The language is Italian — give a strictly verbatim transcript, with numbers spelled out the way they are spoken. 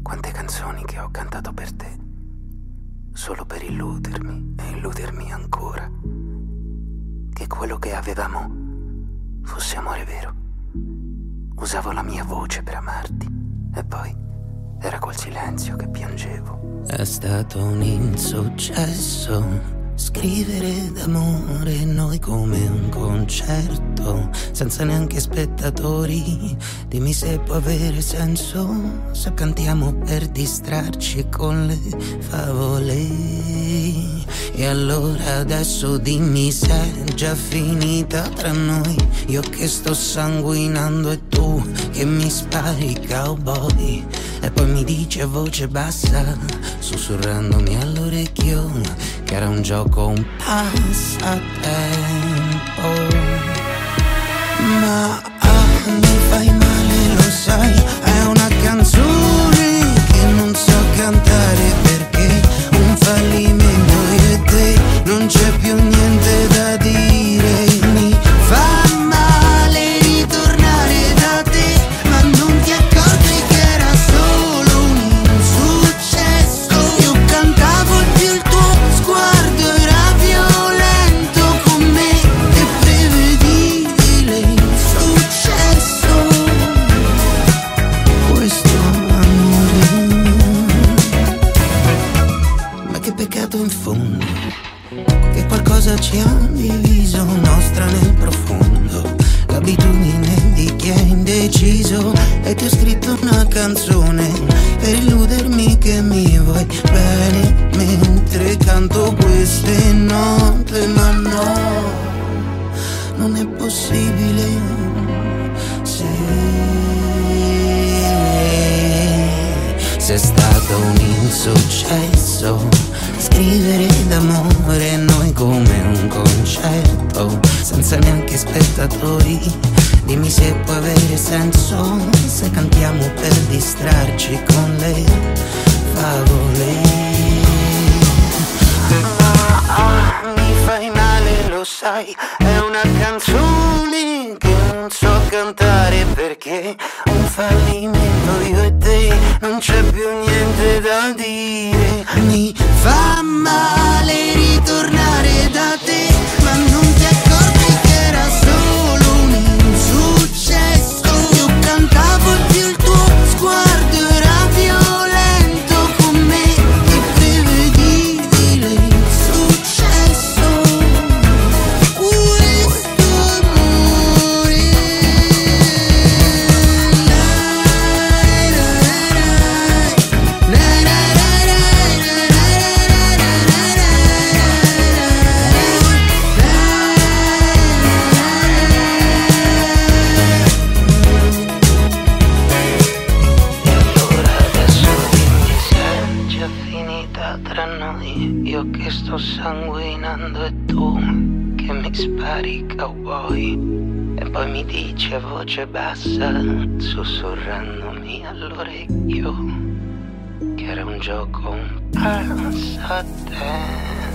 quante canzoni che ho cantato per te, solo per illudermi e illudermi ancora che quello che avevamo fosse amore vero. Usavo la mia voce per amarti e poi era col silenzio che piangevo. È stato un insuccesso scrivere d'amore noi come un concerto, senza neanche spettatori. Dimmi se può avere senso se cantiamo per distrarci con le favole. E allora adesso dimmi se è già finita tra noi, io che sto sanguinando e tu che mi spari cowboy. E poi mi dice a voce bassa, sussurrandomi all'orecchio, che era un gioco, un passatempo. Ma ah, mi fai male, lo sai, è una canzone che non so cantare perché un fallimento io e te, non c'è più niente da dire. Mi fa male ritornare da te, ma non ti accorgi che era solo un insuccesso. Io cantavo più il tuo sguardo era violento con me e prevedibile insuccesso. Questo amore, ma che peccato in fondo, che qualcosa ci ha diviso, nostra nel profondo, l'abitudine di chi è indeciso. E ti ho scritto una canzone per illudermi che mi vuoi bene mentre canto queste note, ma no, non è possibile. Se se è stato un insuccesso scrivere d'amore noi come un concerto, senza neanche spettatori. Dimmi se può avere senso se cantiamo per distrarci con le favole. Ah, ah, mi fai male, lo sai, è una canzone che non so cantare perché un fallimento io e te, non c'è più niente da dire. Mi fa male ritornare da te, ma non ti accorgi che era solo un insuccesso. Io cantavo più il tuo sguardo era violento con me e prevedibile insuccesso. Questo amore, lai, lai, lai, lai, tra noi, io che sto sanguinando e tu che mi spari cowboy. E poi mi dici a voce bassa, sussurrandomi all'orecchio, che era un gioco, un passatempo.